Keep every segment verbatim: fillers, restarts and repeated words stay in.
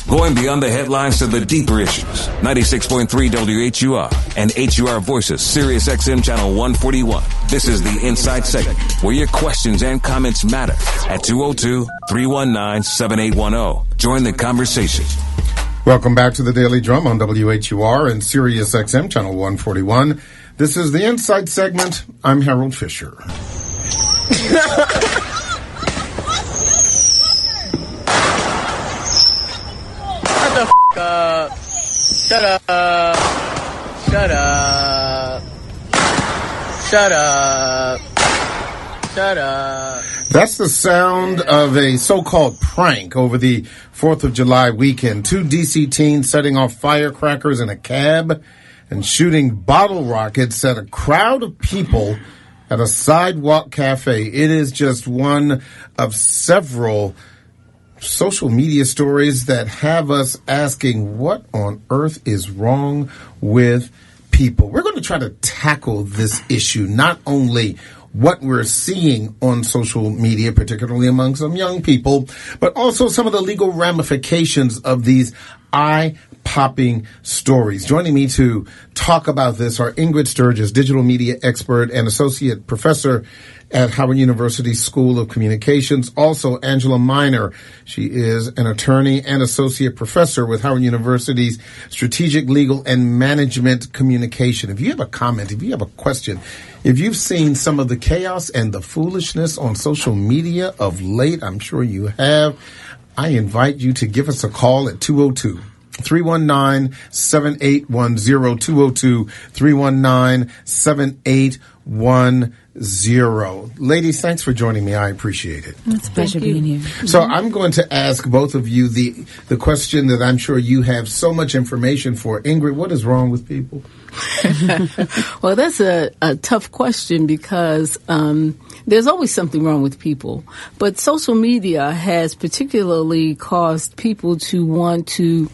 Going beyond the headlines to the deeper issues. ninety-six point three W H U R and H U R Voices, Sirius X M Channel one forty-one. This is the Inside Segment, where your questions and comments matter. At two oh two, three one nine, seven eight one oh. Join the conversation. Welcome back to the Daily Drum on W H U R and Sirius X M Channel one forty-one. This is the Inside Segment. I'm Harold Fisher. Shut the f*** up. Shut up. Shut up. Shut up. Shut up. That's the sound of a so-called prank over the fourth of July weekend. Two D C teens setting off firecrackers in a cab and shooting bottle rockets at a crowd of people at a sidewalk cafe. It is just one of several social media stories that have us asking, what on earth is wrong with people? We're going to try to tackle this issue, not only what we're seeing on social media, particularly among some young people, but also some of the legal ramifications of these eye-popping stories. Joining me to talk about this are Ingrid Sturgis, digital media expert and associate professor at Howard University School of Communications. Also, Angela Miner. She is an attorney and associate professor with Howard University's Strategic Legal and Management Communication. If you have a comment, if you have a question, if you've seen some of the chaos and the foolishness on social media of late, I'm sure you have, I invite you to give us a call at two oh two, three one nine, seven eight one oh, two oh two, three one nine, seven eight one oh. Ladies, thanks for joining me. I appreciate it. It's a pleasure being here. So I'm going to ask both of you the, the question that I'm sure you have so much information for. Ingrid, what is wrong with people? Well, that's a, a tough question because um, there's always something wrong with people. But social media has particularly caused people to want to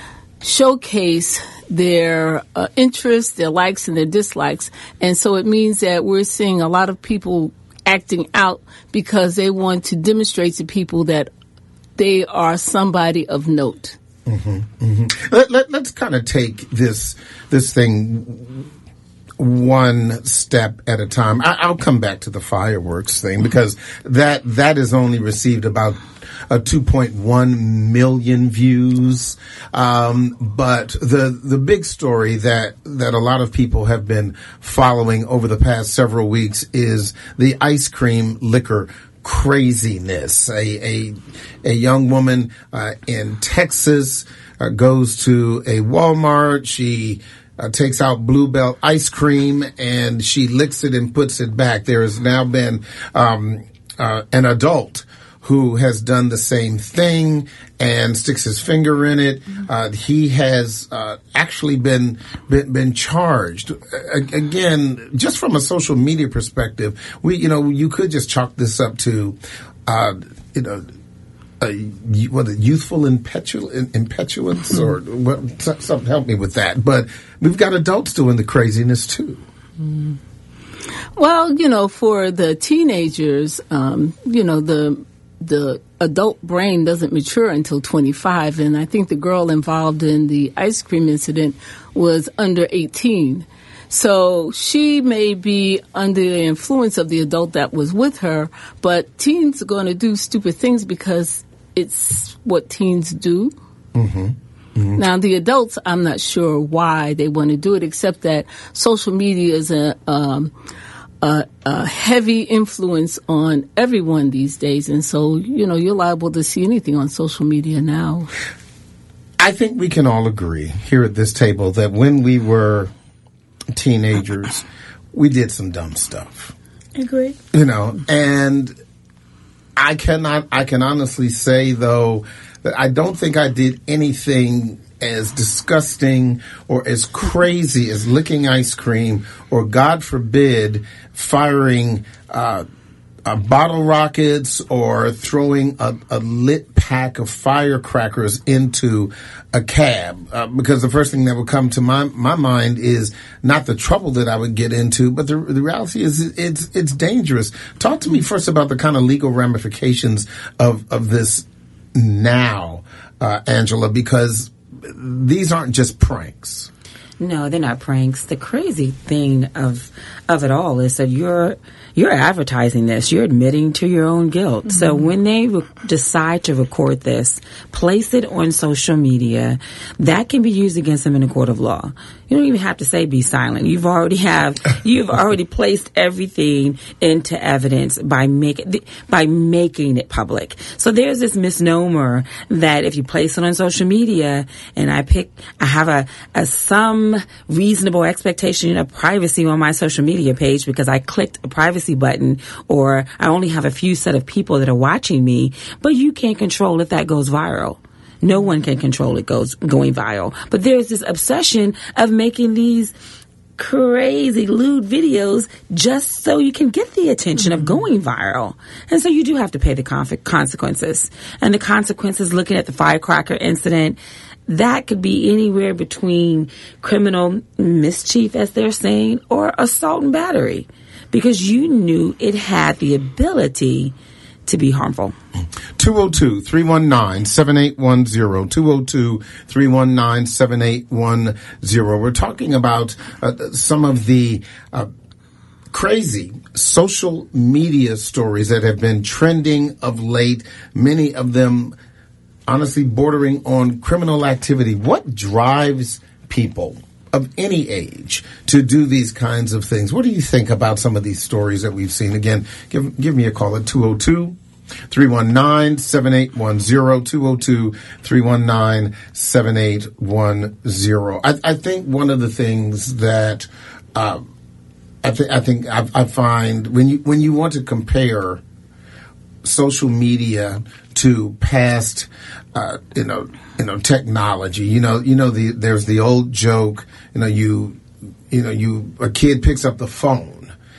showcase their uh, interests, their likes and their dislikes. And so it means that we're seeing a lot of people acting out because they want to demonstrate to people that they are somebody of note. Mm-hmm, mm-hmm. Let, let, let's kind of take this this thing one step at a time. I, I'll come back to the fireworks thing because that that is only received about uh, two point one million views. Um, but the the big story that that a lot of people have been following over the past several weeks is the ice cream liquor craziness. A a, a young woman uh, in Texas uh, goes to a Walmart. She uh, takes out Bluebell ice cream and she licks it and puts it back. There has now been um, uh, an adult who has done the same thing and sticks his finger in it. Uh, he has uh, actually been, been been charged. A- again, just from a social media perspective, we you know you could just chalk this up to uh, you know. Uh, what youthful impetu- impetuance or what? Something help me with that. But we've got adults doing the craziness too. Mm. Well, you know, for the teenagers, um, you know the. the adult brain doesn't mature until twenty-five, and I think the girl involved in the ice cream incident was under eighteen. So she may be under the influence of the adult that was with her, but teens are going to do stupid things because it's what teens do. Mm-hmm. Mm-hmm. Now, the adults, I'm not sure why they want to do it, except that social media is a... Um, A, a heavy influence on everyone these days. And so, you know, you're liable to see anything on social media now. I think we can all agree here at this table that when we were teenagers, we did some dumb stuff. Agree. You know, and I cannot, I can honestly say, though, that I don't think I did anything as disgusting or as crazy as licking ice cream or, God forbid, firing uh, uh, bottle rockets or throwing a, a lit pack of firecrackers into a cab. Uh, because the first thing that would come to my my mind is not the trouble that I would get into, but the, the reality is it's it's dangerous. Talk to me first about the kind of legal ramifications of, of this now, uh, Angela, because these aren't just pranks. No, they're not pranks. The crazy thing of of it all is that you're you're advertising this. You're admitting to your own guilt. Mm-hmm. So when they re- decide to record this, place it on social media, that can be used against them in a court of law. You don't even have to say be silent. You've already have you've already placed everything into evidence by making by making it public. So there's this misnomer that if you place it on social media, and I pick, I have a, a some reasonable expectation of privacy on my social media page because I clicked a privacy button, or I only have a few set of people that are watching me, but you can't control if that goes viral. No one can control it goes going viral. But there's this obsession of making these crazy lewd videos just so you can get the attention mm-hmm. of going viral. And so you do have to pay the conf- consequences. And the consequences, looking at the firecracker incident, that could be anywhere between criminal mischief, as they're saying, or assault and battery, because you knew it had the ability to be harmful. two oh two, three one nine, seven eight one zero, two oh two, three one nine, seven eight one zero. We're talking about uh, some of the uh, crazy social media stories that have been trending of late, many of them honestly bordering on criminal activity. What drives people of any age to do these kinds of things? What do you think about some of these stories that we've seen? Again, give give me a call at two oh two, three one nine, seven eight one zero, two oh two, three one nine, seven eight one zero. I, I think one of the things that uh, I, th- I think I, I find when you when you want to compare social media to past, uh, you know, you know, technology. You know, you know, the there's the old joke. You know, you, you know, you a kid picks up the phone.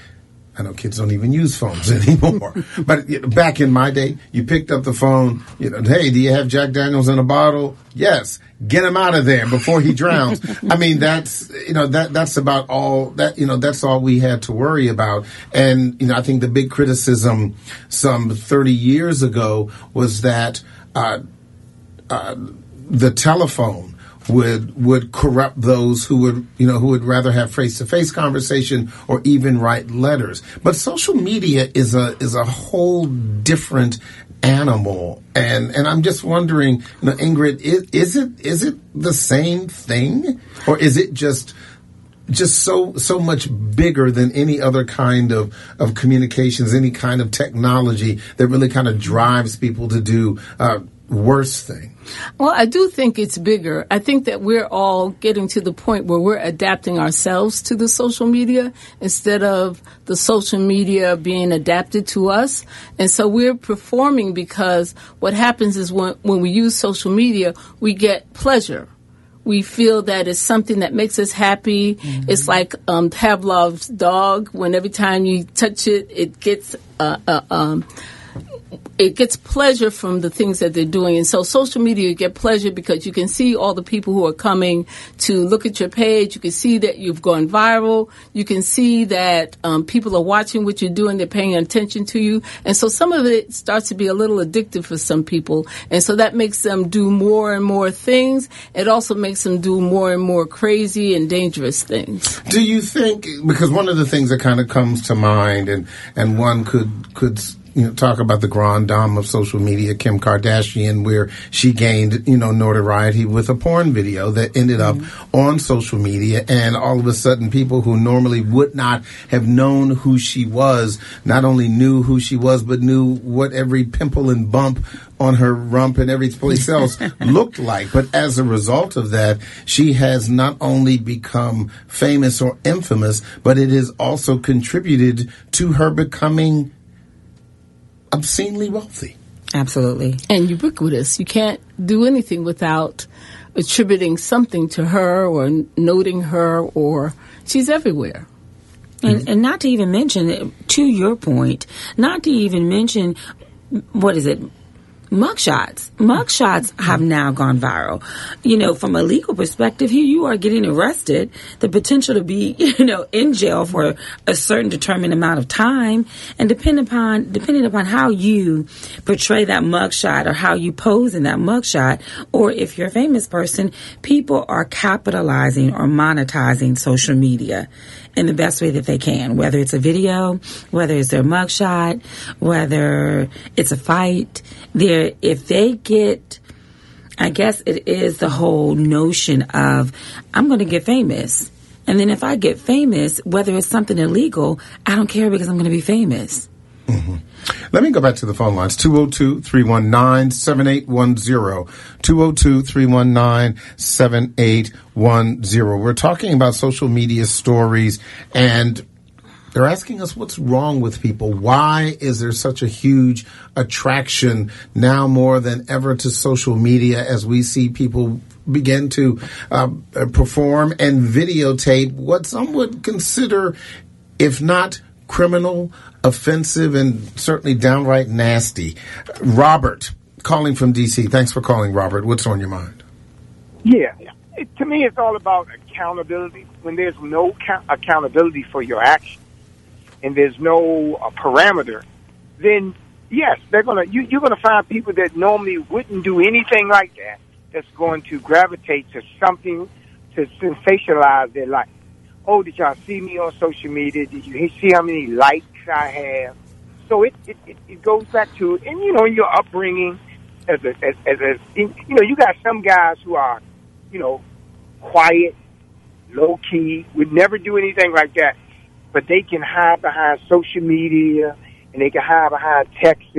I know kids don't even use phones anymore. But you know, back in my day, you picked up the phone. You know, hey, do you have Jack Daniels in a bottle? Yes. Get him out of there before he drowns. I mean, that's, you know, that, that's about all that, you know, that's all we had to worry about. And, you know, I think the big criticism some thirty years ago was that, uh, uh, the telephone would, would corrupt those who would, you know, who would rather have face-to-face conversation or even write letters. But social media is a, is a whole different animal. And, and I'm just wondering, you know, Ingrid, is, is it, is it the same thing, or is it just, just so, so much bigger than any other kind of, of communications, any kind of technology that really kind of drives people to do, uh, worse thing? Well, I do think it's bigger. I think that we're all getting to the point where we're adapting ourselves to the social media instead of the social media being adapted to us. And so we're performing because what happens is when, when we use social media, we get pleasure. We feel that it's something that makes us happy. Mm-hmm. It's like um, Pavlov's dog. When every time you touch it, it gets uh, uh, um it gets pleasure from the things that they're doing. And so social media, you get pleasure because you can see all the people who are coming to look at your page. You can see that you've gone viral. You can see that um, people are watching what you're doing. They're paying attention to you. And so some of it starts to be a little addictive for some people. And so that makes them do more and more things. It also makes them do more and more crazy and dangerous things. Do you think, because one of the things that kind of comes to mind, and, and one could, could, you know, talk about the grand dame of social media, Kim Kardashian, where she gained, you know, notoriety with a porn video that ended up mm-hmm. on social media. And all of a sudden, people who normally would not have known who she was, not only knew who she was, but knew what every pimple and bump on her rump and every place else looked like. But as a result of that, she has not only become famous or infamous, but it has also contributed to her becoming obscenely wealthy. Absolutely. And ubiquitous. You can't do anything without attributing something to her or noting her, or she's everywhere. And, mm-hmm. and not to even mention, to your point, not to even mention, what is it, Mugshots. Mugshots have now gone viral. You know, from a legal perspective, here you are getting arrested, the potential to be, you know, in jail for a certain determined amount of time, and depending upon depending upon how you portray that mugshot or how you pose in that mugshot, or if you're a famous person, people are capitalizing or monetizing social media in the best way that they can, whether it's a video, whether it's their mugshot, whether it's a fight. They're, if they get, I guess it is the whole notion of, I'm going to get famous. And then if I get famous, whether it's something illegal, I don't care because I'm going to be famous. Mm-hmm. Let me go back to the phone lines. two oh two, three one nine, seven eight one zero. two oh two, three one nine, seven eight one zero. We're talking about social media stories, and they're asking us what's wrong with people. Why is there such a huge attraction now more than ever to social media as we see people begin to uh, perform and videotape what some would consider, if not criminal, offensive, and certainly downright nasty. Robert, calling from D C. Thanks for calling, Robert. What's on your mind? Yeah. It, to me, it's all about accountability. When there's no ca- accountability for your actions and there's no uh, parameter, then, yes, they're gonna. You, you're going to find people that normally wouldn't do anything like that that's going to gravitate to something to sensationalize their life. Oh, did y'all see me on social media? Did you see how many likes I have? So it, it, it, it goes back to, and you know, in your upbringing as a, as, as a, in, you know, you got some guys who are, you know, quiet, low key, would never do anything like that, but they can hide behind social media and they can hide behind texts,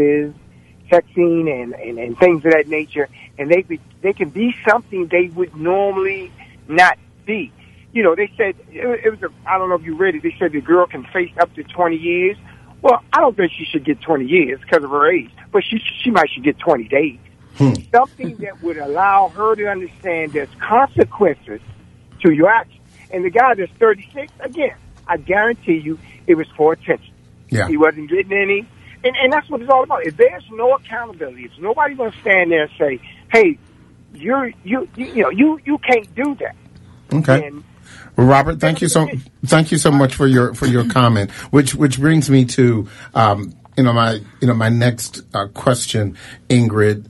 texting and, and, and things of that nature, and they be, they can be something they would normally not be. You know, they said, it was a, I don't know if you read it, they said the girl can face up to twenty years. Well, I don't think she should get twenty years because of her age, but she she might should get twenty days. Hmm. Something that would allow her to understand there's consequences to your actions. And the guy that's thirty-six, again, I guarantee you it was for attention. Yeah. He wasn't getting any. And, and that's what it's all about. If there's no accountability, if nobody's going to stand there and say, hey, you're, you, you, you know, you, you can't do that. Okay. And, well, Robert, thank you so thank you so much for your for your comment, which which brings me to um, you know my you know my next uh, question, Ingrid.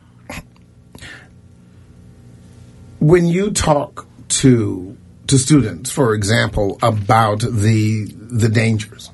When you talk to to students, for example, about the the dangers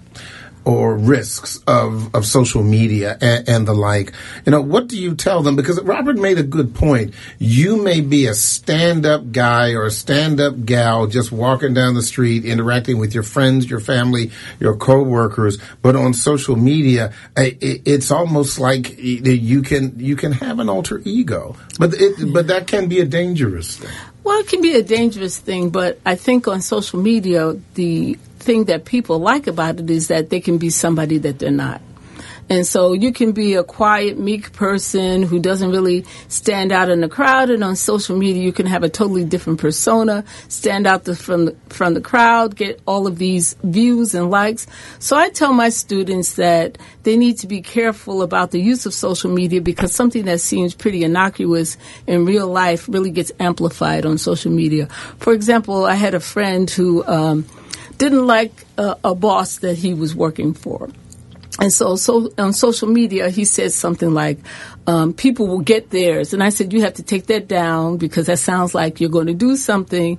or risks of, of social media and, and the like, you know, what do you tell them? Because Robert made a good point. You may be a stand-up guy or a stand-up gal just walking down the street, interacting with your friends, your family, your co-workers, but on social media, it, it's almost like you can you can have an alter ego. But it, but that can be a dangerous thing. Well, it can be a dangerous thing, but I think on social media, the thing that people like about it is that they can be somebody that they're not. And so you can be a quiet, meek person who doesn't really stand out in the crowd, and on social media you can have a totally different persona, stand out the, from, the, from the crowd, get all of these views and likes. So I tell my students that they need to be careful about the use of social media, because something that seems pretty innocuous in real life really gets amplified on social media. For example, I had a friend who um, didn't like a, a boss that he was working for. And so, so on social media, he said something like, um, people will get theirs. And I said, you have to take that down, because that sounds like you're going to do something.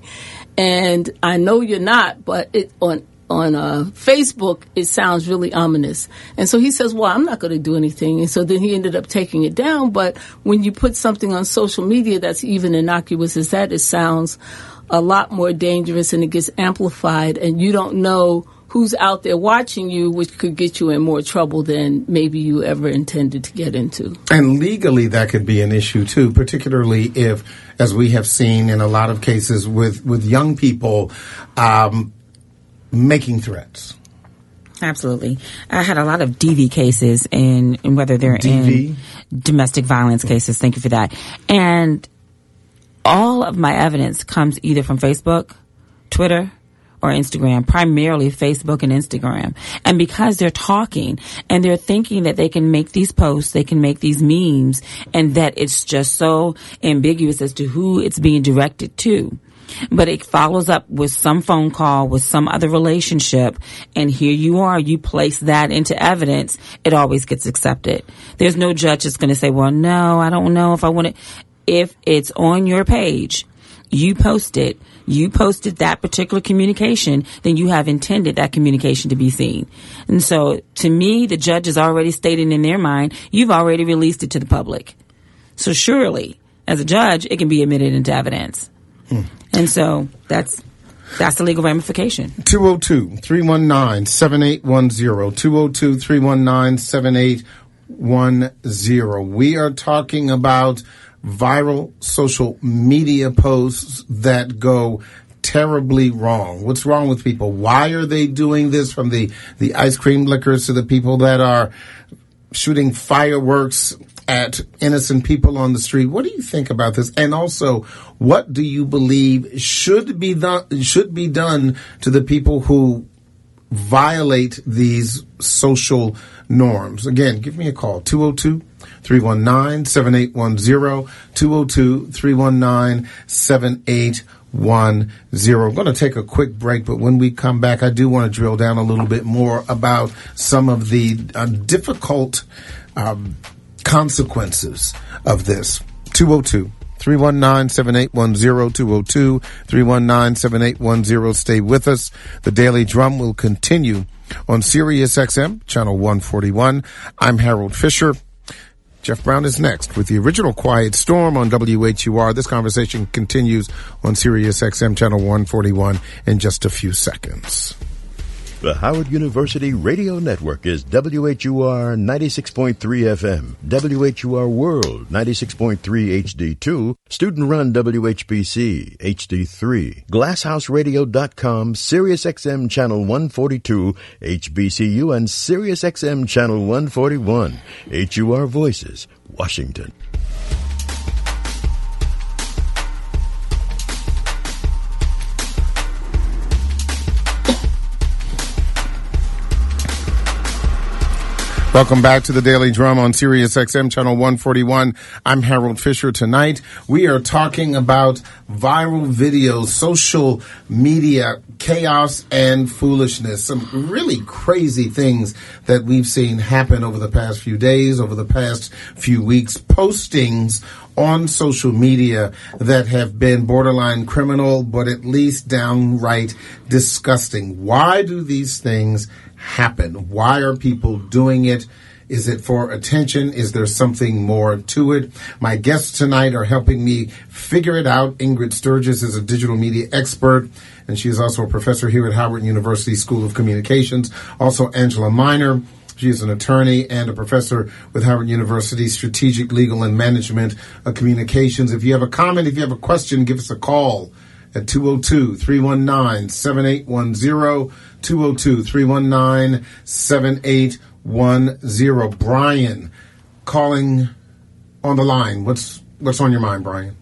And I know you're not, but it on on uh, Facebook, it sounds really ominous. And so he says, well, I'm not going to do anything. And so then he ended up taking it down. But when you put something on social media that's even innocuous as that, it sounds a lot more dangerous, and it gets amplified, and you don't know who's out there watching you, which could get you in more trouble than maybe you ever intended to get into. And legally, that could be an issue, too, particularly if, as we have seen in a lot of cases with, with young people, um, making threats. Absolutely. I had a lot of D V cases, in, in whether they're D V? in domestic violence cases. Thank you for that. And all of my evidence comes either from Facebook, Twitter, or Instagram, primarily Facebook and Instagram. And because they're talking and they're thinking that they can make these posts, they can make these memes, and that it's just so ambiguous as to who it's being directed to. But it follows up with some phone call, with some other relationship, and here you are, you place that into evidence, it always gets accepted. There's no judge that's going to say, well, no, I don't know if I want it. If it's on your page, you post it, you posted that particular communication, then you have intended that communication to be seen. And so, to me, the judge is already stating in their mind, you've already released it to the public. So surely, as a judge, it can be admitted into evidence. Hmm. And so that's that's the legal ramification. two oh two, three one nine, seven eight one zero. two oh two, three one nine, seven eight one zero. We are talking about viral social media posts that go terribly wrong. What's wrong with people? Why are they doing this? From the, the ice cream lickers to the people that are shooting fireworks at innocent people on the street. What do you think about this? And also, what do you believe should be done, should be done to the people who violate these social norms? Again, give me a call, two oh two, three one nine, seven eight one zero, two oh two, three one nine, seven eight one zero. I'm going to take a quick break, but when we come back, I do want to drill down a little bit more about some of the uh, difficult um, consequences of this. two oh two, three one nine, seven eight one zero, two oh two, three one nine, seven eight one zero. Stay with us. The Daily Drum will continue on Sirius X M, channel one forty-one. I'm Harold Fisher. Jeff Brown is next with the original Quiet Storm on W H U R. This conversation continues on Sirius X M, channel one forty-one in just a few seconds. The Howard University Radio Network is W H U R ninety-six point three F M, W H U R World ninety-six point three H D two, student-run W H B C H D three, glasshouse radio dot com, Sirius X M Channel one forty-two, H B C U, and Sirius X M Channel one forty-one, H U R Voices, Washington. Welcome back to the Daily Drum on Sirius X M channel one forty-one. I'm Harold Fisher. Tonight we are talking about viral videos, social media chaos and foolishness. Some really crazy things that we've seen happen over the past few days, over the past few weeks. Postings on social media that have been borderline criminal, but at least downright disgusting. Why do these things happen? Why are people doing it? Is it for attention? Is there something more to it? My guests tonight are helping me figure it out. Ingrid Sturgis is a digital media expert, and she is also a professor here at Howard University School of Communications. Also, Angela Miner. She is an attorney and a professor with Howard University Strategic, Legal, and Management of Communications. If you have a comment, if you have a question, give us a call at two oh two, three one nine, seven eight one zero, two oh two, three one nine, seven eight one zero. Brian, calling on the line. What's what's on your mind, Brian?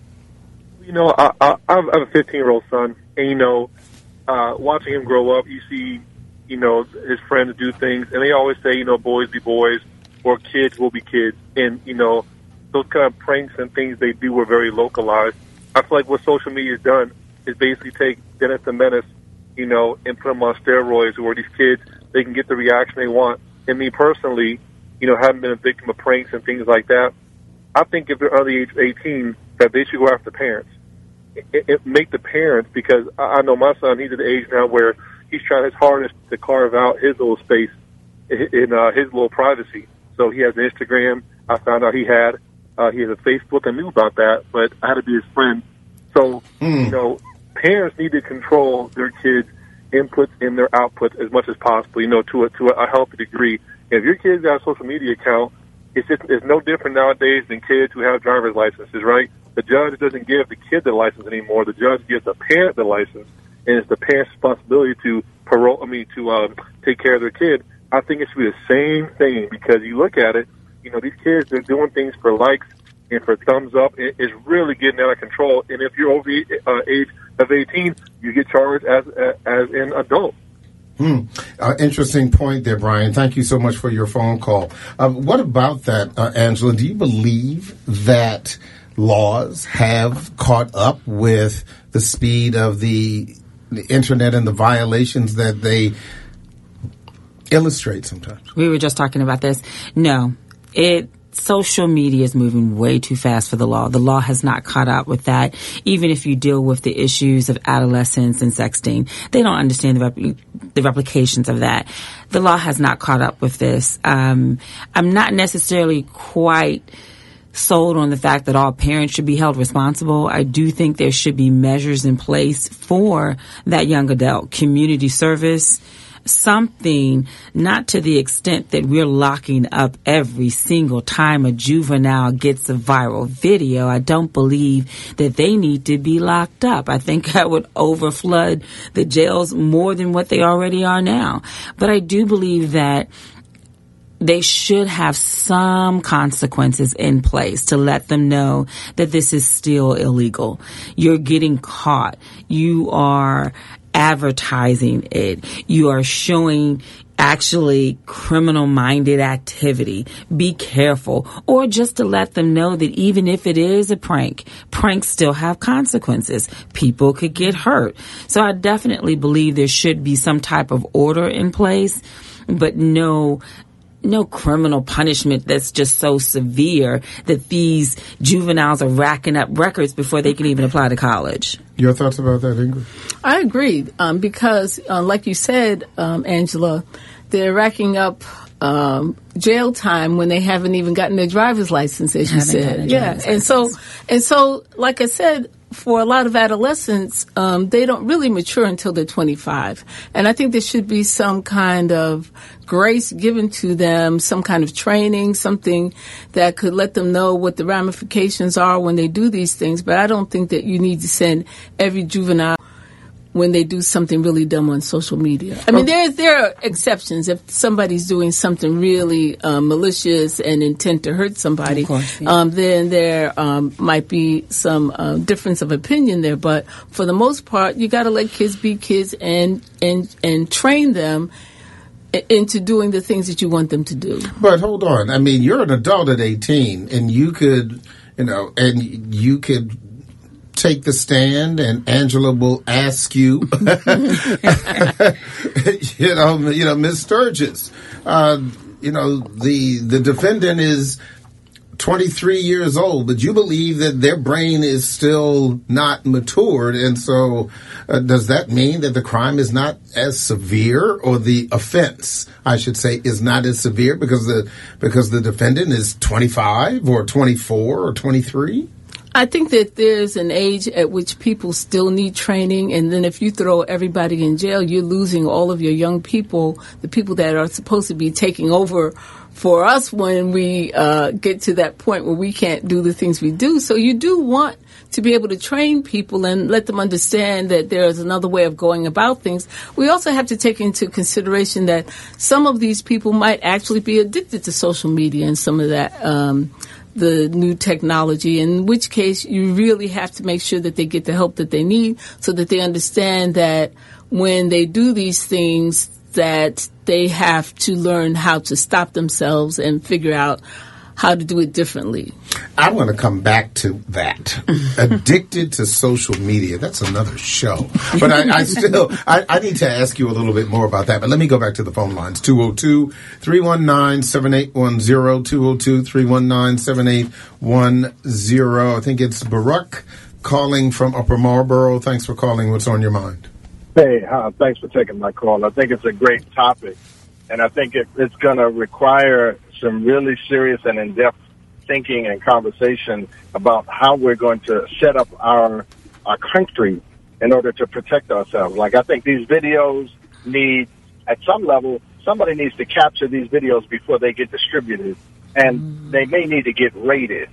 You know, I, I, I have a fifteen-year-old son, and, you know, uh, watching him grow up, you see, you know, his friends do things, and they always say, you know, boys be boys, or kids will be kids. And, you know, those kind of pranks and things they do were very localized. I feel like what social media has done is basically take Dennis the Menace, you know, and put them on steroids, where these kids, they can get the reaction they want. And me personally, you know, having been a victim of pranks and things like that, I think if they're under the age of eighteen, that they should go after the parents. It, it, make the parents, because I, I know my son, he's at the age now where he's trying his hardest to carve out his little space in, in uh, his little privacy. So he has an Instagram. I found out he had. Uh, he has a Facebook. I knew about that, but I had to be his friend. So, mm. you know, parents need to control their kids' inputs and their outputs as much as possible, you know, to a, to a healthy degree. If your kid's got a social media account, it's just it's no different nowadays than kids who have driver's licenses, right? The judge doesn't give the kid the license anymore. The judge gives the parent the license, and it's the parent's responsibility to parole. I mean, to um, take care of their kid. I think it should be the same thing, because you look at it, you know, these kids, they're doing things for likes and for thumbs up. It, it's really getting out of control. And if you're over the uh, age of eighteen, you get charged as as an adult. Hmm. Uh, interesting point there, Brian. Thank you so much for your phone call. Uh, what about that, uh, Angela? Do you believe that laws have caught up with the speed of the, the internet and the violations that they illustrate sometimes? We were just talking about this. No, it. Social media is moving way too fast for the law. The law has not caught up with that. Even if you deal with the issues of adolescence and sexting, they don't understand the, rep- the replications of that. The law has not caught up with this. Um, I'm not necessarily quite sold on the fact that all parents should be held responsible. I do think there should be measures in place for that young adult, community service, something, not to the extent that we're locking up every single time a juvenile gets a viral video. I don't believe that they need to be locked up. I think that would overflood the jails more than what they already are now. But I do believe that they should have some consequences in place to let them know that this is still illegal. You're getting caught. You are advertising it. You are showing actually criminal-minded activity. Be careful. Or just to let them know that even if it is a prank, pranks still have consequences. People could get hurt. So I definitely believe there should be some type of order in place, but no no criminal punishment that's just so severe that these juveniles are racking up records before they can even apply to college. Your thoughts about that, Ingrid? I agree, um, because, uh, like you said, um, Angela, they're racking up um, jail time when they haven't even gotten their driver's license, as you said. Yeah, and so, and so, like I said, for a lot of adolescents, um, they don't really mature until they're twenty-five. And I think there should be some kind of grace given to them, some kind of training, something that could let them know what the ramifications are when they do these things. But I don't think that you need to send every juvenile when they do something really dumb on social media. I mean, there there are exceptions. If somebody's doing something really uh, malicious and intent to hurt somebody, of course, yeah. um, then there um, might be some uh, difference of opinion there. But for the most part, you got to let kids be kids and and and train them into doing the things that you want them to do. But hold on. I mean, you're an adult at eighteen, and you could, you know, and you could take the stand, and Angela will ask you, you know, you know, Miz Sturgis, uh, you know, the the defendant is twenty-three years old, but you believe that their brain is still not matured, and so uh, does that mean that the crime is not as severe, or the offense, I should say, is not as severe because the because the defendant is twenty-five or twenty-four or twenty-three? I think that there's an age at which people still need training, and then if you throw everybody in jail, you're losing all of your young people, the people that are supposed to be taking over for us when we uh, get to that point where we can't do the things we do. So you do want to be able to train people and let them understand that there is another way of going about things. We also have to take into consideration that some of these people might actually be addicted to social media and some of that um the new technology, in which case you really have to make sure that they get the help that they need so that they understand that when they do these things that they have to learn how to stop themselves and figure out how to do it differently. I want to come back to that. Addicted to social media. That's another show. But I, I still, I, I need to ask you a little bit more about that. But let me go back to the phone lines. two oh two, three one nine, seven eight one zero, two oh two, three one nine, seven eight one zero. I think it's Barack calling from Upper Marlboro. Thanks for calling. What's on your mind? Hey, uh, thanks for taking my call. I think it's a great topic, and I think it, it's going to require some really serious and in-depth thinking and conversation about how we're going to set up our our country in order to protect ourselves. Like, I think these videos need, at some level, somebody needs to capture these videos before they get distributed, and mm. they may need to get rated.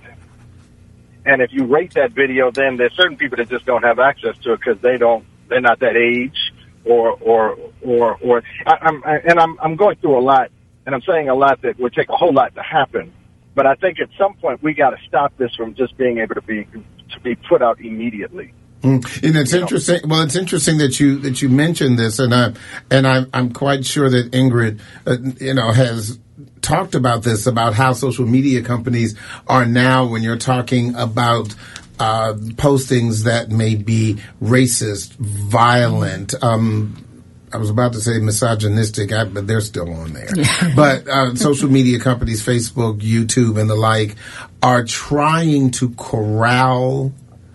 And if you rate that video, then there's certain people that just don't have access to it because they don't, they're not that age, or or or or. I, I'm I, and I'm I'm going through a lot. And I'm saying a lot that would take a whole lot to happen. But I think at some point we got to stop this from just being able to be to be put out immediately. Mm. And it's You know. interesting. Well, it's interesting that you that you mentioned this, and I and I'm I'm quite sure that Ingrid, uh, you know, has talked about this, about how social media companies are now, when you're talking about uh, postings that may be racist, violent. Um, I was about to say misogynistic, I, but they're still on there. But uh, social media companies, Facebook, YouTube, and the like, are trying to corral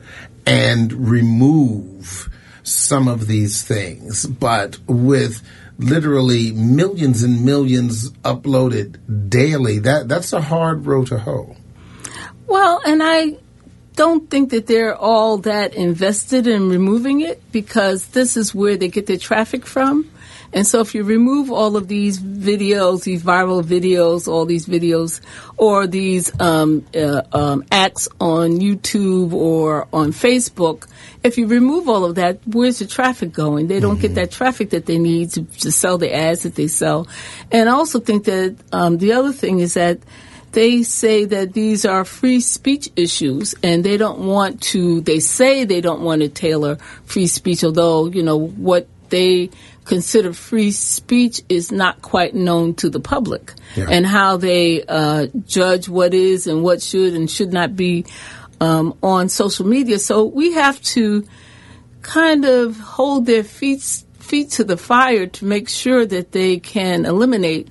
and remove some of these things. But with literally millions and millions uploaded daily, that that's a hard row to hoe. Well, and I don't think that they're all that invested in removing it, because this is where they get their traffic from. And so if you remove all of these videos, these viral videos, all these videos, or these um, uh, um, acts on YouTube or on Facebook, if you remove all of that, where's the traffic going? They don't mm-hmm. get that traffic that they need to, to sell the ads that they sell. And I also think that um, the other thing is that they say that these are free speech issues, and they don't want to, they say they don't want to tailor free speech, although, you know, what they consider free speech is not quite known to the public, yeah. and how they uh, judge what is and what should and should not be um, on social media. So we have to kind of hold their feet, feet to the fire to make sure that they can eliminate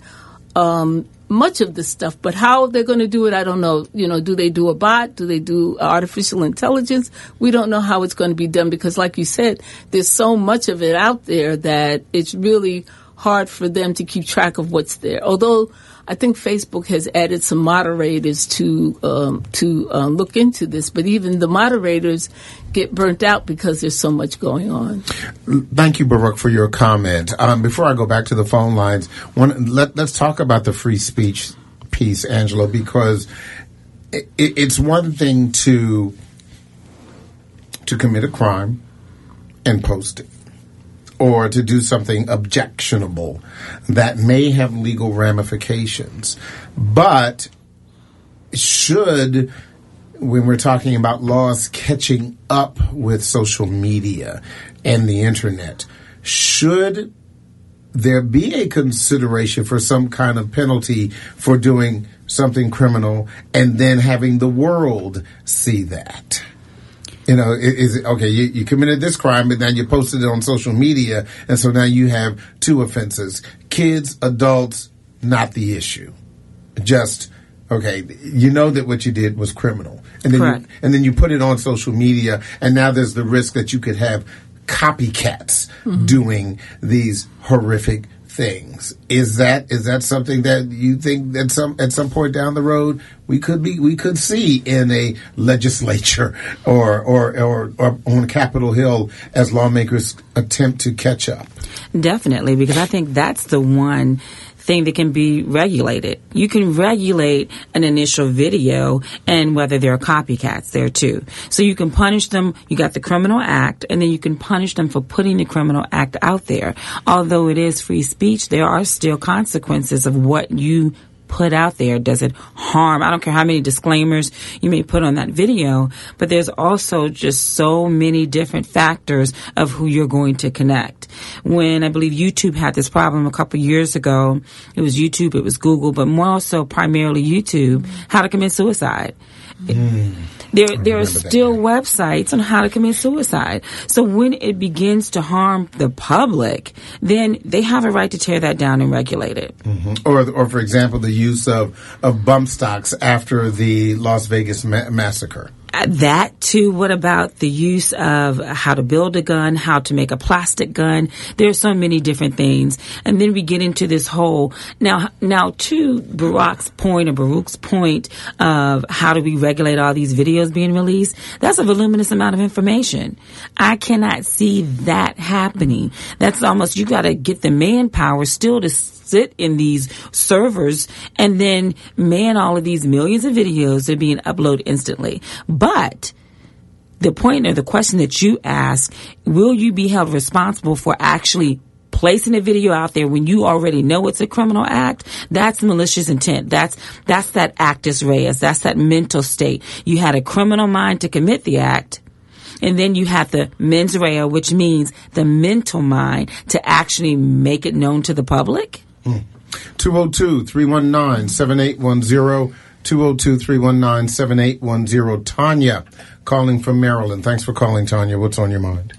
um much of this stuff. But how they're going to do it, I don't know. You know, do they do a bot? Do they do artificial intelligence? We don't know how it's going to be done, because like you said, there's so much of it out there that it's really hard for them to keep track of what's there. Although I think Facebook has added some moderators to um, to uh, look into this, but even the moderators get burnt out because there's so much going on. Thank you, Baruch, for your comment. Um, before I go back to the phone lines, one, let, let's talk about the free speech piece, Angela, because it, it's one thing to to commit a crime and post it, or to do something objectionable that may have legal ramifications. But should, when we're talking about laws catching up with social media and the internet, should there be a consideration for some kind of penalty for doing something criminal and then having the world see that? You know, is it, okay, you, you committed this crime, but now you posted it on social media, and so now you have two offenses. Kids, adults, not the issue. Just, okay, you know that what you did was criminal. And then Correct. You, and then you put it on social media, and now there's the risk that you could have copycats mm-hmm. doing these horrific things. Is that is that something that you think that some at some point down the road we could be we could see in a legislature or or or, or on Capitol Hill as lawmakers attempt to catch up? Definitely, because I think that's the one thing that can be regulated. You can regulate an initial video and whether there are copycats there too. So you can punish them. You got the criminal act, and then you can punish them for putting the criminal act out there. Although it is free speech, there are still consequences of what you put out there. Does it harm? I don't care how many disclaimers you may put on that video, but there's also just so many different factors of who you're going to connect. When I believe YouTube had this problem a couple years ago, it was YouTube, it was Google, but more so primarily YouTube, how to commit suicide. Mm. There, there are still that. websites on how to commit suicide. So when it begins to harm the public, then they have a right to tear that down and regulate it. Mm-hmm. Or, or for example, the use of, of bump stocks after the Las Vegas ma- massacre. That too. What about the use of how to build a gun, how to make a plastic gun? There are so many different things. And then we get into this whole, now, now to Baruch's point or Baruch's point of how do we regulate all these videos being released? That's a voluminous amount of information. I cannot see that happening. That's almost, you got to get the manpower still to sit in these servers and then man all of these millions of videos that are being uploaded instantly. But the point or the question that you ask, will you be held responsible for actually placing a video out there when you already know it's a criminal act? That's malicious intent. That's that's that actus reus. That's that mental state. You had a criminal mind to commit the act, And then you have the mens rea, which means the mental mind to actually make it known to the public. Mm. two oh two, three one nine, seven eight one zero, two oh two, three one nine, seven eight one zero. Tanya calling from Maryland. Thanks for calling, Tanya. What's on your mind?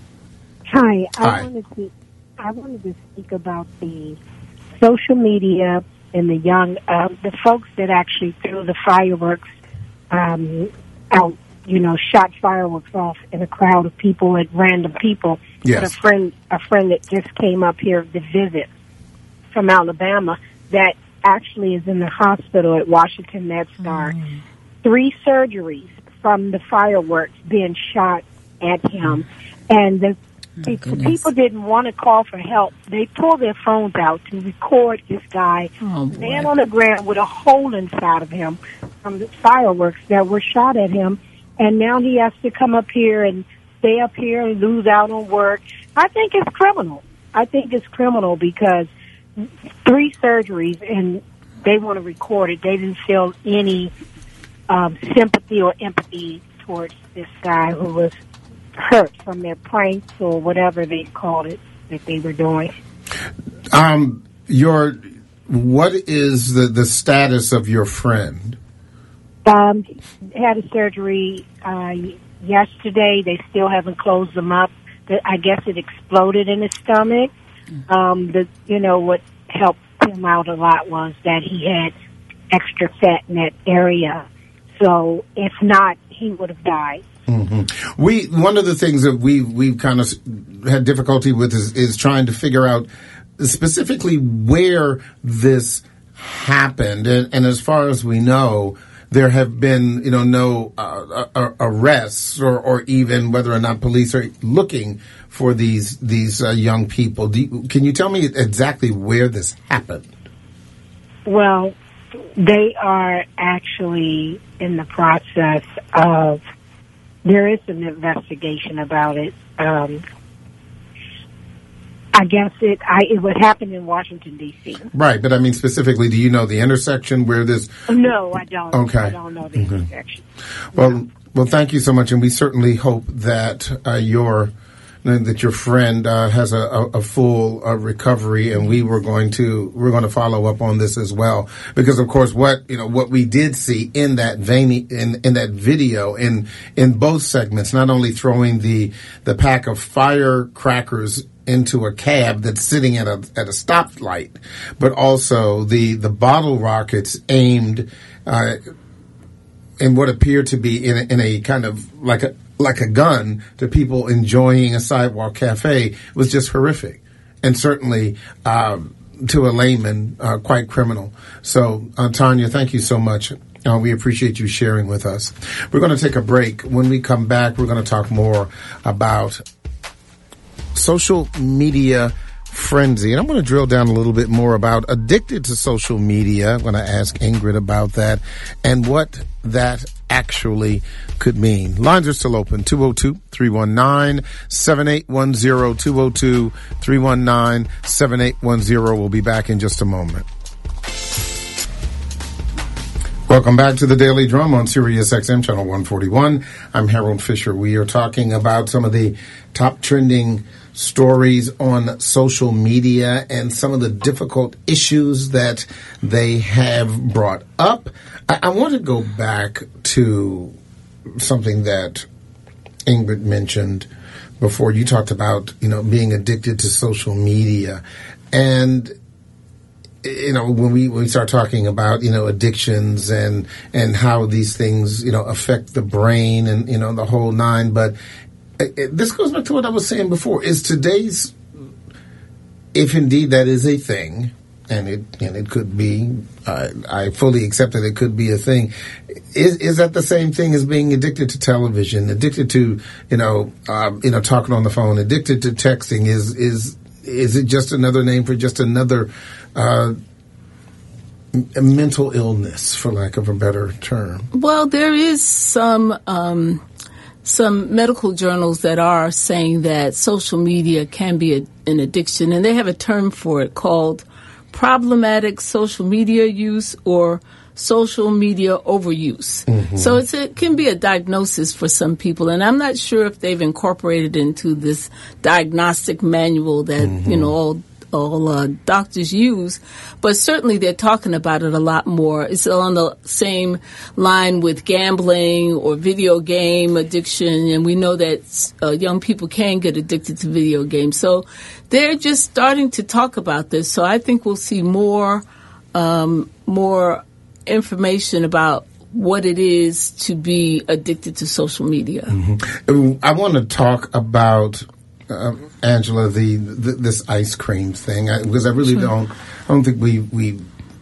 Hi. I Hi. wanted to I wanted to speak about the social media and the young, uh, the folks that actually threw the fireworks um, out, you know, shot fireworks off in a crowd of people, at random people. Yes. But a friend, a friend that just came up here to visit from Alabama that actually is in the hospital at Washington MedStar. Mm. Three surgeries from the fireworks being shot at him. And the, the, the people didn't want to call for help. They pulled their phones out to record this guy oh, laying on the ground with a hole inside of him from the fireworks that were shot at him. And now he has to come up here and stay up here and lose out on work. I think it's criminal. I think it's criminal because three surgeries and they want to record it. They didn't feel any um, sympathy or empathy towards this guy who was hurt from their pranks or whatever they called it that they were doing. Um, your, what is the, the status of your friend? Um, had a surgery uh, yesterday. They still haven't closed them up. I guess it exploded in his stomach. Um, the you know what helped him out a lot was that he had extra fat in that area. So if not, he would have died. Mm-hmm. We one of the things that we we've kind of had difficulty with is, is trying to figure out specifically where this happened, and, and as far as we know, there have been, you know, no uh, uh, arrests or, or even whether or not police are looking for these these uh, young people. Do you, can you tell me exactly where this happened? Well, they are actually in the process of, there is an investigation about it. Um, I guess it I, it would happen in Washington, D C Right, but I mean specifically, do you know the intersection where this... No, I don't. Okay. I don't know the mm-hmm. intersection. Well, no. well, thank you so much, and we certainly hope that uh, your that your friend uh, has a, a, a full uh, recovery, and we were going to we're going to follow up on this as well, because of course what you know what we did see in that vein in in that video in in both segments, not only throwing the the pack of firecrackers into a cab that's sitting at a at a stoplight, but also the the bottle rockets aimed uh, in what appeared to be in a, in a kind of like a like a gun to people enjoying a sidewalk cafe was just horrific, and certainly uh, to a layman uh, quite criminal. So, uh, Tanya, thank you so much. Uh, we appreciate you sharing with us. We're going to take a break. When we come back, we're going to talk more about social media frenzy. And I'm going to drill down a little bit more about addicted to social media. I'm going to ask Ingrid about that and what that actually could mean. Lines are still open. two oh two, three one nine, seven eight one zero, two oh two, three one nine, seven eight one zero. We'll be back in just a moment. Welcome back to the Daily Drum on Sirius X M Channel one forty-one. I'm Harold Fisher. We are talking about some of the top trending stories on social media and some of the difficult issues that they have brought up. I, I want to go back to something that Ingrid mentioned before. You talked about, you know, being addicted to social media. And you know, when we when we start talking about, you know, addictions and and how these things, you know, affect the brain and, you know, the whole nine. But it, it, this goes back to what I was saying before. Is today's, if indeed that is a thing, and it and it could be, uh, I fully accept that it could be a thing. Is is that the same thing as being addicted to television, addicted to, you know, um, you know, talking on the phone, addicted to texting? Is is is it just another name for just another Uh, a mental illness, for lack of a better term? Well, there is some um, some medical journals that are saying that social media can be a, an addiction, and they have a term for it called problematic social media use or social media overuse. Mm-hmm. So it's, it can be a diagnosis for some people, and I'm not sure if they've incorporated into this diagnostic manual that, mm-hmm. you know, all all uh, doctors use, but certainly they're talking about it a lot more. It's on the same line with gambling or video game addiction, and we know that uh, young people can get addicted to video games. So they're just starting to talk about this. So I think we'll see more, um, more information about what it is to be addicted to social media. Mm-hmm. I want to talk about Uh, Angela, the, the this ice cream thing, I, because I really sure. don't, I don't think we we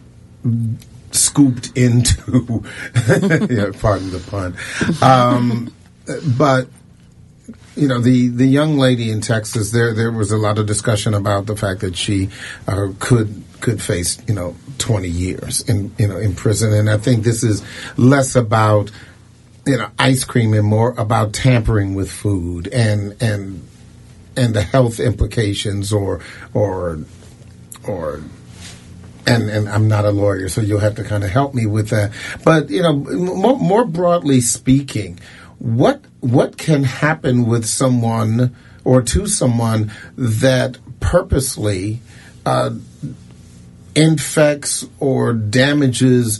scooped into, yeah, pardon the pun, um, but you know, the the young lady in Texas, there there was a lot of discussion about the fact that she uh, could could face, you know, twenty years in you know in prison, and I think this is less about, you know, ice cream and more about tampering with food and and. and the health implications or, or, or, and, and I'm not a lawyer, so you'll have to kind of help me with that. But, you know, more, more broadly speaking, what, what can happen with someone or to someone that purposely, uh, infects or damages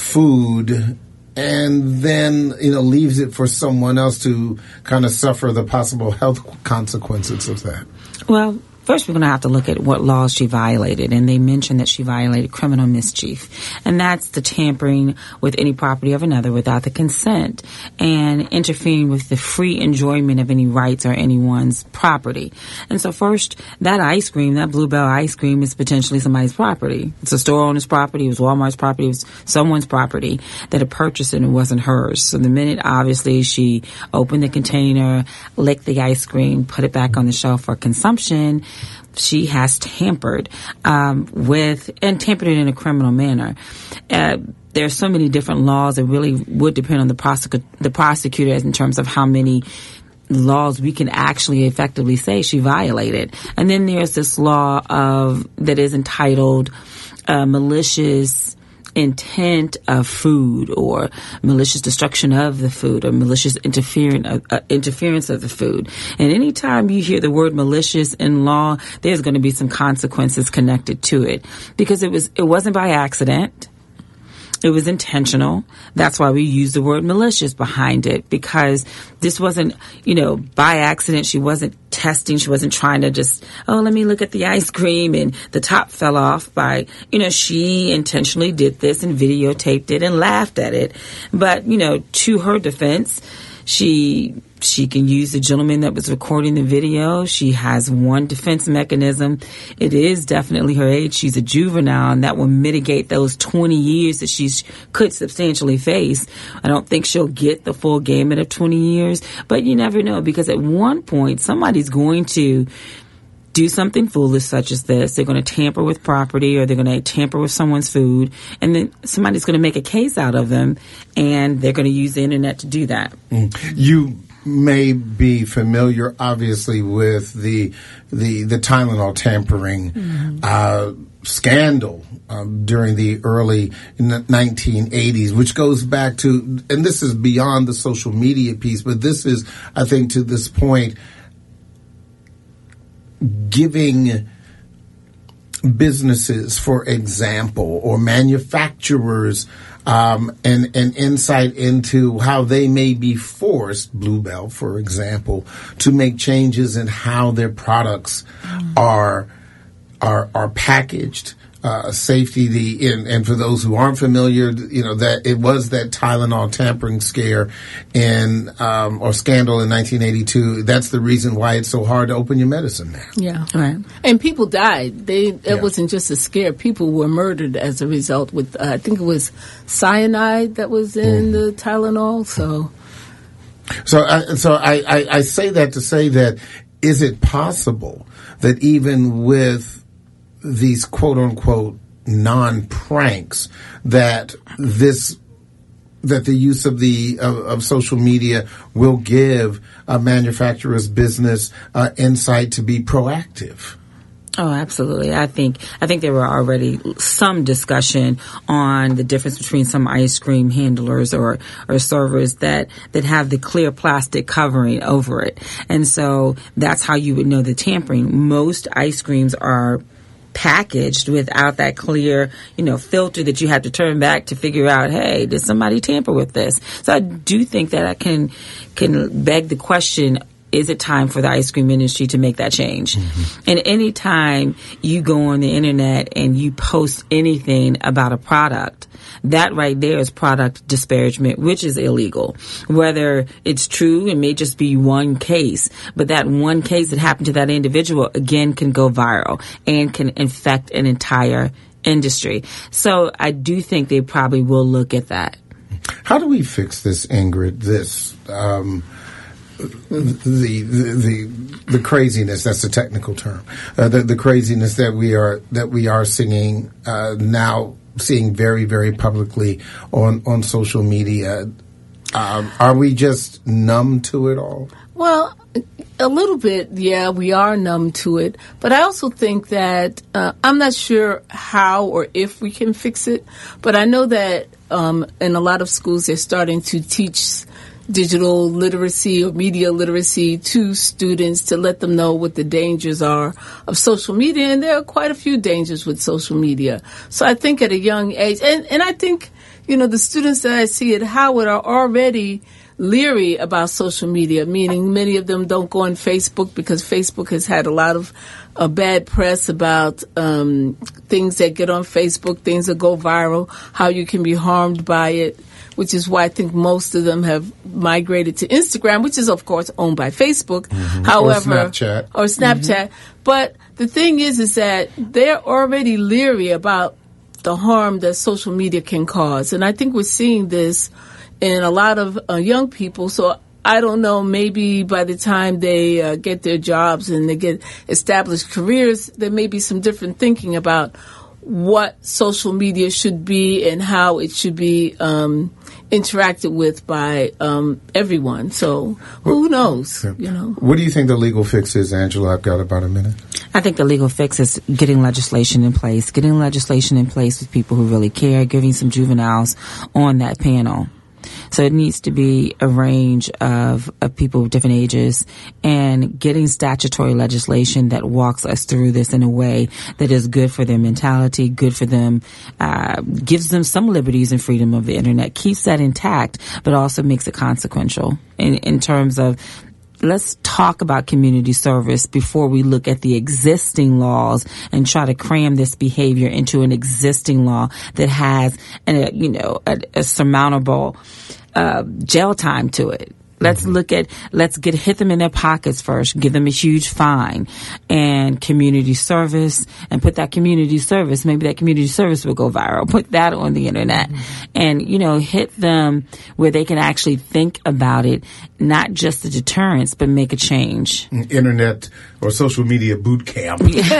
food and then, you know, leaves it for someone else to kind of suffer the possible health consequences of that? Well, first we're going to have to look at what laws she violated, and they mentioned that she violated criminal mischief, and that's the tampering with any property of another without the consent and interfering with the free enjoyment of any rights or anyone's property. And so first, that ice cream, that Bluebell ice cream, is potentially somebody's property. It's a store owner's property, it was Walmart's property, it was someone's property that had purchased it and it wasn't hers. So the minute, obviously, she opened the container, licked the ice cream, put it back on the shelf for consumption, she has tampered um, with, and tampered it in a criminal manner. Uh, there are so many different laws that really would depend on the, prosecu- the prosecutor in terms of how many laws we can actually effectively say she violated. And then there's this law of that is entitled uh, malicious intent of food, or malicious destruction of the food, or malicious interference uh, uh, interference of the food. And anytime you hear the word malicious in law, there's going to be some consequences connected to it, because it was it wasn't by accident. It was intentional. That's why we use the word malicious behind it, because this wasn't, you know, by accident. She wasn't testing. She wasn't trying to just, oh, let me look at the ice cream and the top fell off by, you know, she intentionally did this and videotaped it and laughed at it. But, you know, to her defense, she she can use the gentleman that was recording the video. She has one defense mechanism. It is definitely her age. She's a juvenile, and that will mitigate those twenty years that she could substantially face. I don't think she'll get the full gamut of twenty years, but you never know, because at one point somebody's going to do something foolish such as this. They're going to tamper with property, or they're going to tamper with someone's food, and then somebody's going to make a case out of them, and they're going to use the internet to do that. Mm. You may be familiar, obviously, with the the, the Tylenol tampering mm-hmm. uh, scandal um, during the early nineteen eighties, which goes back to, and this is beyond the social media piece, but this is, I think, to this point, giving businesses, for example, or manufacturers um, an, an insight into how they may be forced, Bluebell, for example, to make changes in how their products mm. are are are packaged. Uh, safety, the and, and for those who aren't familiar, you know, that it was that Tylenol tampering scare in um, or scandal in nineteen eighty-two. That's the reason why it's so hard to open your medicine now. Yeah, right. And people died. They it yeah. wasn't just a scare. People were murdered as a result. With uh, I think it was cyanide that was in mm. the Tylenol. So, so I, so I, I I say that to say that, is it possible that even with these quote-unquote non-pranks, that this that the use of the of, of social media will give a manufacturer's business uh, insight to be proactive? Oh, absolutely. I think I think there were already some discussion on the difference between some ice cream handlers or, or servers that, that have the clear plastic covering over it. And so that's how you would know the tampering. Most ice creams are packaged without that clear, you know, filter that you have to turn back to figure out, hey, did somebody tamper with this? So I do think that I can can beg the question, is it time for the ice cream industry to make that change? Mm-hmm. And any time you go on the internet and you post anything about a product, that right there is product disparagement, which is illegal. Whether it's true, it may just be one case, but that one case that happened to that individual, again, can go viral and can infect an entire industry. So I do think they probably will look at that. How do we fix this, Ingrid? This, um, the, the the the craziness, that's the technical term, uh, the, the craziness that we are that we are seeing uh, now, seeing very, very publicly on, on social media. Um, are we just numb to it all? Well, a little bit, yeah, we are numb to it. But I also think that uh, I'm not sure how or if we can fix it. But I know that um, in a lot of schools they're starting to teach digital literacy or media literacy to students to let them know what the dangers are of social media. And there are quite a few dangers with social media. So I think at a young age, and, and I think, you know, the students that I see at Howard are already leery about social media, meaning many of them don't go on Facebook because Facebook has had a lot of uh, bad press about um, things that get on Facebook, things that go viral, how you can be harmed by it, which is why I think most of them have migrated to Instagram, which is, of course, owned by Facebook. Mm-hmm. However, or Snapchat. Or Snapchat. Mm-hmm. But the thing is, is that they're already leery about the harm that social media can cause. And I think we're seeing this in a lot of uh, young people. So I don't know, maybe by the time they uh, get their jobs and they get established careers, there may be some different thinking about what social media should be and how it should be um, interacted with by um, everyone. So who knows? You know. What do you think the legal fix is, Angela? I've got about a minute. I think the legal fix is getting legislation in place, getting legislation in place with people who really care, giving some juveniles on that panel. So it needs to be a range of, of people of different ages, and getting statutory legislation that walks us through this in a way that is good for their mentality, good for them, uh, gives them some liberties and freedom of the internet, keeps that intact, but also makes it consequential in, in terms of, let's talk about community service before we look at the existing laws and try to cram this behavior into an existing law that has, a, you know, a, a surmountable uh, jail time to it. Let's mm-hmm. look at, let's get, hit them in their pockets first, give them a huge fine, and community service, and put that community service, maybe that community service will go viral, put that on the internet, mm-hmm. and, you know, hit them where they can actually think about it, not just the deterrence, but make a change. Internet or social media boot camp. Yeah.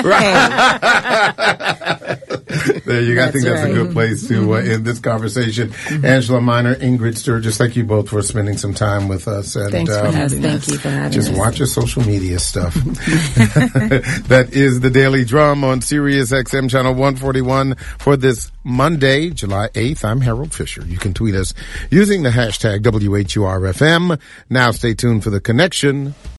There you go. I think that's right. a good place to uh, end this conversation. Mm-hmm. Angela Miner, Ingrid Sturgis, thank you both for spending some time with us. And, Thanks for um, having Thank us. you for having just us. watch your social media stuff. That is the Daily Drum on Sirius X M Channel one forty-one for this Monday, July eighth. I'm Harold Fisher. You can tweet us using the hashtag W H U R F M. Now stay tuned for The Connection.